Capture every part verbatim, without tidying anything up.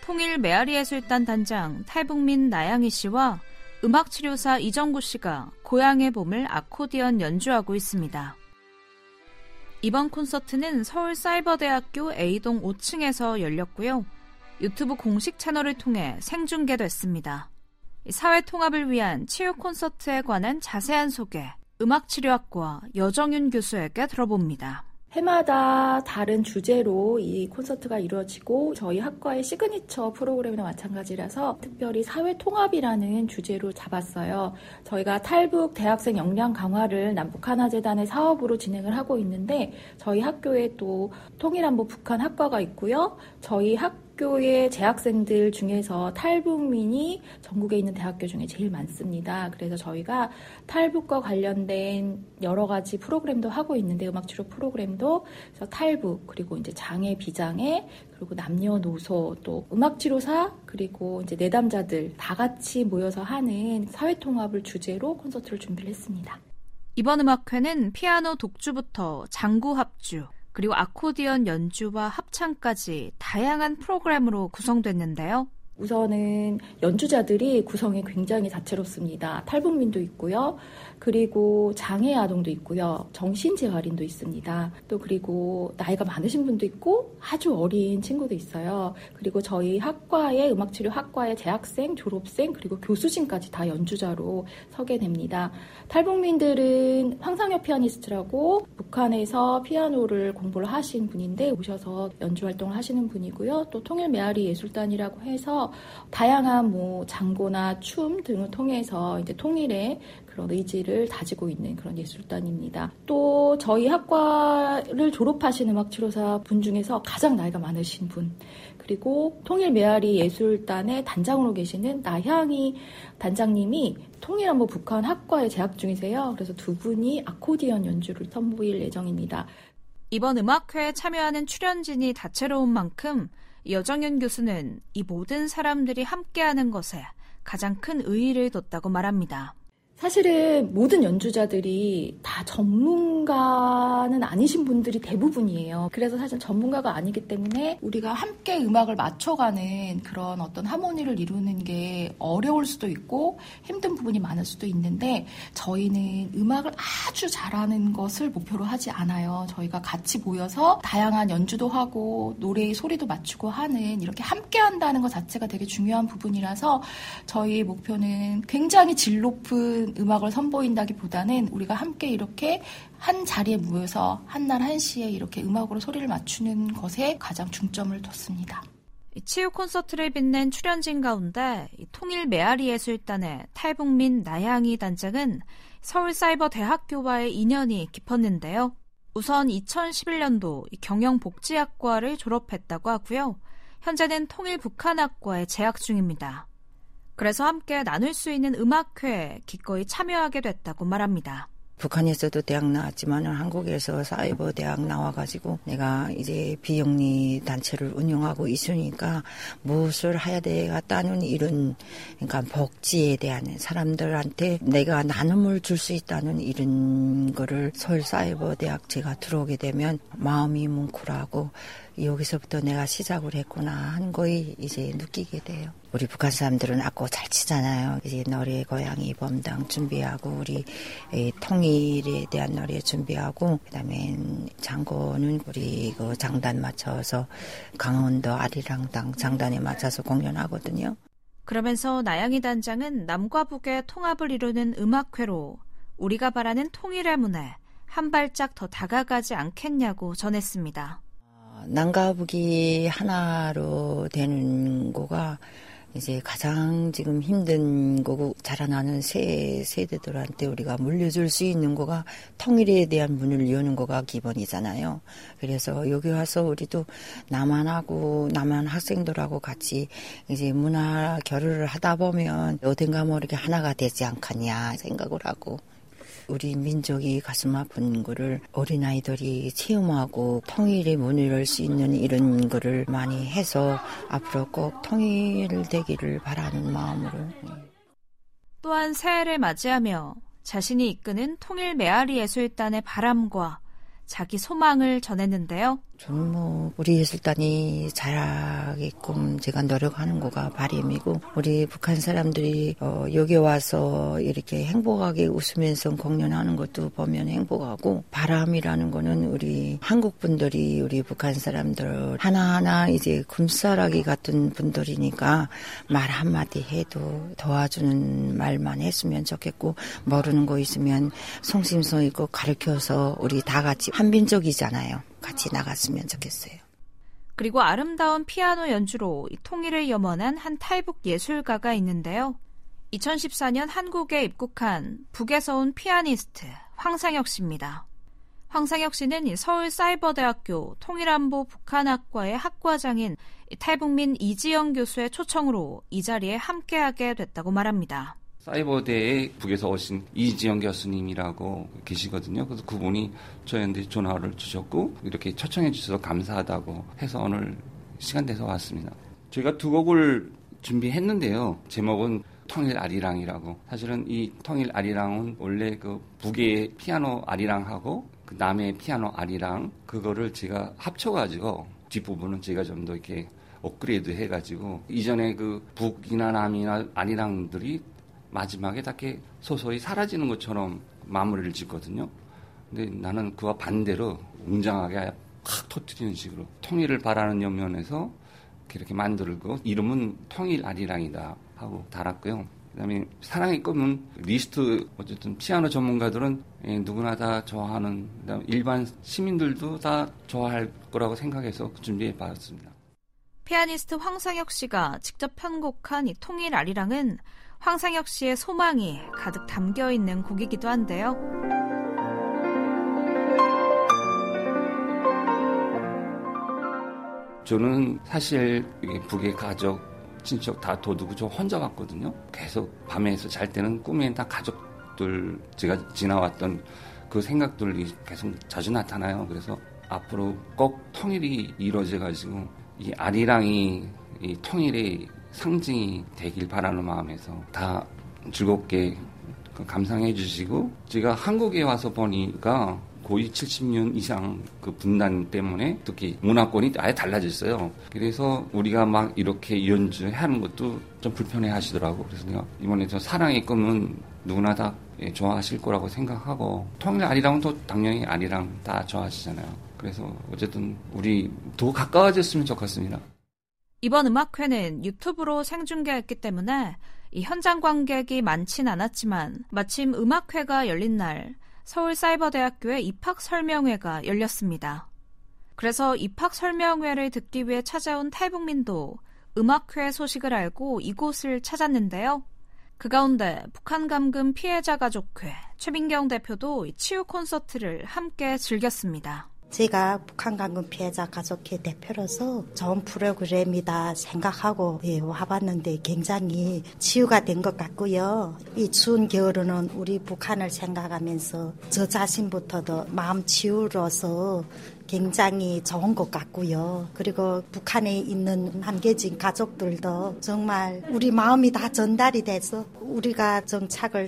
통일 메아리예술단 단장 탈북민 나양희 씨와 음악치료사 이정구 씨가 고향의 봄을 아코디언 연주하고 있습니다. 이번 콘서트는 서울사이버대학교 A동 오 층에서 열렸고요. 유튜브 공식 채널을 통해 생중계됐습니다. 사회통합을 위한 치유 콘서트에 관한 자세한 소개, 음악치료학과 여정윤 교수에게 들어봅니다. 해마다 다른 주제로 이 콘서트가 이루어지고 저희 학과의 시그니처 프로그램이나 마찬가지라서 특별히 사회통합이라는 주제로 잡았어요. 저희가 탈북 대학생 역량 강화를 남북하나재단의 사업으로 진행을 하고 있는데 저희 학교에 또 통일한보 북한 학과가 있고요. 저희 학 학교의 재학생들 중에서 탈북민이 전국에 있는 대학교 중에 제일 많습니다. 그래서 저희가 탈북과 관련된 여러 가지 프로그램도 하고 있는데 음악치료 프로그램도 그래서 탈북 그리고 이제 장애 비장애 그리고 남녀노소 또 음악치료사 그리고 이제 내담자들 다 같이 모여서 하는 사회통합을 주제로 콘서트를 준비를 했습니다. 이번 음악회는 피아노 독주부터 장구 합주 그리고 아코디언 연주와 합창까지 다양한 프로그램으로 구성됐는데요. 우선은 연주자들이 구성이 굉장히 다채롭습니다. 탈북민도 있고요. 그리고 장애 아동도 있고요. 정신재활인도 있습니다. 또 그리고 나이가 많으신 분도 있고 아주 어린 친구도 있어요. 그리고 저희 학과의 음악치료 학과의 재학생, 졸업생 그리고 교수진까지 다 연주자로 서게 됩니다. 탈북민들은 황상엽 피아니스트라고 북한에서 피아노를 공부를 하신 분인데 오셔서 연주 활동을 하시는 분이고요. 또 통일 메아리 예술단이라고 해서 다양한 뭐 장고나 춤 등을 통해서 이제 통일의 그런 의지를 다지고 있는 그런 예술단입니다. 또 저희 학과를 졸업하신 음악치료사 분 중에서 가장 나이가 많으신 분 그리고 통일 메아리 예술단의 단장으로 계시는 나향이 단장님이 통일한보 북한 학과에 재학 중이세요. 그래서 두 분이 아코디언 연주를 선보일 예정입니다. 이번 음악회에 참여하는 출연진이 다채로운 만큼 여정윤 교수는 이 모든 사람들이 함께하는 것에 가장 큰 의의를 뒀다고 말합니다. 사실은 모든 연주자들이 다 전문가는 아니신 분들이 대부분이에요. 그래서 사실 전문가가 아니기 때문에 우리가 함께 음악을 맞춰가는 그런 어떤 하모니를 이루는 게 어려울 수도 있고 힘든 부분이 많을 수도 있는데 저희는 음악을 아주 잘하는 것을 목표로 하지 않아요. 저희가 같이 모여서 다양한 연주도 하고 노래의 소리도 맞추고 하는 이렇게 함께 한다는 것 자체가 되게 중요한 부분이라서 저희의 목표는 굉장히 질 높은 음악을 선보인다기보다는 우리가 함께 이렇게 한 자리에 모여서 한날 한시에 이렇게 음악으로 소리를 맞추는 것에 가장 중점을 뒀습니다. 치유 콘서트를 빛낸 출연진 가운데 통일 메아리 예술단의 탈북민 나양희 단장은 서울사이버대학교와의 인연이 깊었는데요. 우선 이천십일 년도 경영복지학과를 졸업했다고 하고요. 현재는 통일북한학과에 재학 중입니다. 그래서 함께 나눌 수 있는 음악회에 기꺼이 참여하게 됐다고 말합니다. 북한에서도 대학 나왔지만 한국에서 사이버 대학 나와가지고 내가 이제 비영리 단체를 운영하고 있으니까 무엇을 해야 되겠다는 이런 그러니까 복지에 대한 사람들한테 내가 나눔을 줄 수 있다는 이런 거를 서울 사이버 대학 제가 들어오게 되면 마음이 뭉클하고 여기서부터 내가 시작을 했구나 하는 거에 이제 느끼게 돼요. 우리 북한 사람들은 악보 잘 치잖아요. 이제 노래 고향이 봄당 준비하고 우리 통일에 대한 노래 준비하고 그다음에 장고는 우리 그 장단 맞춰서 강원도 아리랑당 장단에 맞춰서 공연하거든요. 그러면서 나양희 단장은 남과 북의 통합을 이루는 음악회로 우리가 바라는 통일의 문에 한 발짝 더 다가가지 않겠냐고 전했습니다. 남과 북이 하나로 되는 거가 이제 가장 지금 힘든 거고 자라나는 새 세대들한테 우리가 물려줄 수 있는 거가 통일에 대한 문을 여는 거가 기본이잖아요. 그래서 여기 와서 우리도 남한하고 남한 학생들하고 같이 이제 문화 교류를 하다 보면 어딘가 모르게 하나가 되지 않겠냐 생각을 하고 우리 민족이 가슴 아픈 거를 어린아이들이 체험하고 통일의 문을 열 수 있는 이런 거를 많이 해서 앞으로 꼭 통일되기를 바라는 마음으로. 또한 새해를 맞이하며 자신이 이끄는 통일 메아리 예술단의 바람과 자기 소망을 전했는데요. 저는 뭐 우리 예술단이 잘하게끔 제가 노력하는 거가 바람이고 우리 북한 사람들이 어, 여기 와서 이렇게 행복하게 웃으면서 공연하는 것도 보면 행복하고 바람이라는 거는 우리 한국 분들이 우리 북한 사람들 하나하나 이제 금싸라기 같은 분들이니까 말 한마디 해도 도와주는 말만 했으면 좋겠고 모르는 거 있으면 성심성 있고 가르쳐서 우리 다 같이 한민족이잖아요. 같이 나갔으면 좋겠어요. 그리고 아름다운 피아노 연주로 통일을 염원한 한 탈북 예술가가 있는데요. 이천십사 년 한국에 입국한 북에서 온 피아니스트 황상혁 씨입니다. 황상혁 씨는 서울사이버대학교 통일안보 북한학과의 학과장인 탈북민 이지영 교수의 초청으로 이 자리에 함께하게 됐다고 말합니다. 사이버대에 북에서 오신 이지영 교수님이라고 계시거든요. 그래서 그분이 저희한테 전화를 주셨고 이렇게 초청해 주셔서 감사하다고 해서 오늘 시간 내서 왔습니다. 저희가 두 곡을 준비했는데요. 제목은 통일 아리랑이라고. 사실은 이 통일 아리랑은 원래 그 북의 피아노 아리랑하고 그 남의 피아노 아리랑 그거를 제가 합쳐가지고 뒷부분은 제가 좀 더 이렇게 업그레이드 해가지고 이전에 그 북이나 남이나 아리랑들이 마지막에 딱히 소소히 사라지는 것처럼 마무리를 짓거든요. 근데 나는 그와 반대로 웅장하게 확 터뜨리는 식으로 통일을 바라는 면에서 이렇게 만들고 이름은 통일 아리랑이다 하고 달았고요. 그다음에 사랑의 꿈은 리스트 어쨌든 피아노 전문가들은 누구나 다 좋아하는 그다음에 일반 시민들도 다 좋아할 거라고 생각해서 준비해 봤습니다. 피아니스트 황상혁 씨가 직접 편곡한 이 통일 아리랑은 황상혁 씨의 소망이 가득 담겨있는 곡이기도 한데요. 저는 사실 북의 가족, 친척 다 도두고 저 혼자 갔거든요. 계속 밤에서 잘 때는 꿈에 다 가족들, 제가 지나왔던 그 생각들이 계속 자주 나타나요. 그래서 앞으로 꼭 통일이 이루어져가지고 이 아리랑이 이 통일의 상징이 되길 바라는 마음에서 다 즐겁게 감상해 주시고 제가 한국에 와서 보니까 거의 칠십 년 이상 그 분단 때문에 특히 문화권이 아예 달라졌어요. 그래서 우리가 막 이렇게 연주하는 것도 좀 불편해 하시더라고. 그래서 내가 이번에 저 사랑의 꿈은 누구나 다 좋아하실 거라고 생각하고 통일 아리랑은 또 당연히 아리랑 다 좋아하시잖아요. 그래서 어쨌든 우리 더 가까워졌으면 좋겠습니다. 이번 음악회는 유튜브로 생중계했기 때문에 이 현장 관객이 많진 않았지만 마침 음악회가 열린 날 서울사이버대학교의 입학설명회가 열렸습니다. 그래서 입학설명회를 듣기 위해 찾아온 탈북민도 음악회 소식을 알고 이곳을 찾았는데요. 그 가운데 북한감금 피해자 가족회 최민경 대표도 치유 콘서트를 함께 즐겼습니다. 제가 북한감금 피해자 가족회 대표로서 좋은 프로그램이다 생각하고 예, 와봤는데 굉장히 치유가 된 것 같고요. 이 추운 겨울에는 우리 북한을 생각하면서 저 자신부터도 마음 치유로서 굉장히 좋은 것 같고요. 그리고 북한에 있는 남겨진 가족들도 정말 우리 마음이 다 전달이 돼서 우리가 정착을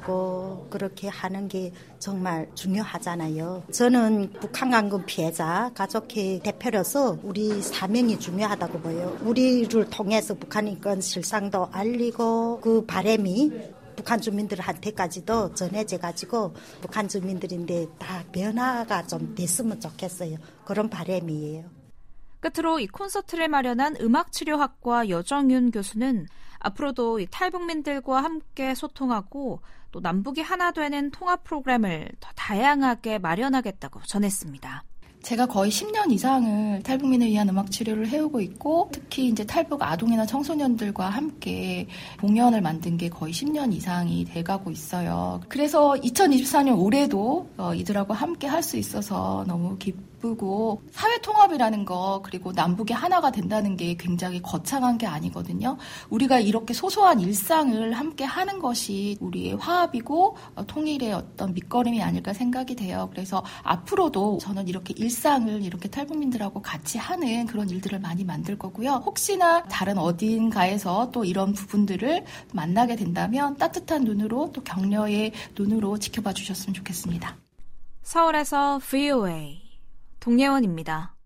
잘하고 그렇게 하는 게 정말 중요하잖아요. 저는 북한감금 피해자 가족회 대표로서 우리 사명이 중요하다고 보여요. 우리를 통해서 북한 인권 실상도 알리고 그 바람이 북한 주민들한테까지도 전해져가지고 북한 주민들인데 다 변화가 좀 됐으면 좋겠어요. 그런 바람이에요. 끝으로 이 콘서트를 마련한 음악치료학과 여정윤 교수는 앞으로도 이 탈북민들과 함께 소통하고 또 남북이 하나 되는 통합 프로그램을 더 다양하게 마련하겠다고 전했습니다. 제가 거의 십 년 이상을 탈북민을 위한 음악 치료를 해오고 있고 특히 이제 탈북 아동이나 청소년들과 함께 공연을 만든 게 거의 십 년 이상이 돼가고 있어요. 그래서 이천이십사 년 올해도 이들하고 함께 할 수 있어서 너무 기쁘고 사회 통합이라는 거 그리고 남북이 하나가 된다는 게 굉장히 거창한 게 아니거든요. 우리가 이렇게 소소한 일상을 함께 하는 것이 우리의 화합이고 통일의 어떤 밑거름이 아닐까 생각이 돼요. 그래서 앞으로도 저는 이렇게 일 일상을 이렇게 탈북민들하고 같이 하는 그런 일들을 많이 만들 거고요. 혹시나 다른 어딘가에서 또 이런 부분들을 만나게 된다면 따뜻한 눈으로 또 격려의 눈으로 지켜봐 주셨으면 좋겠습니다. 서울에서 브이오에이 동예원입니다.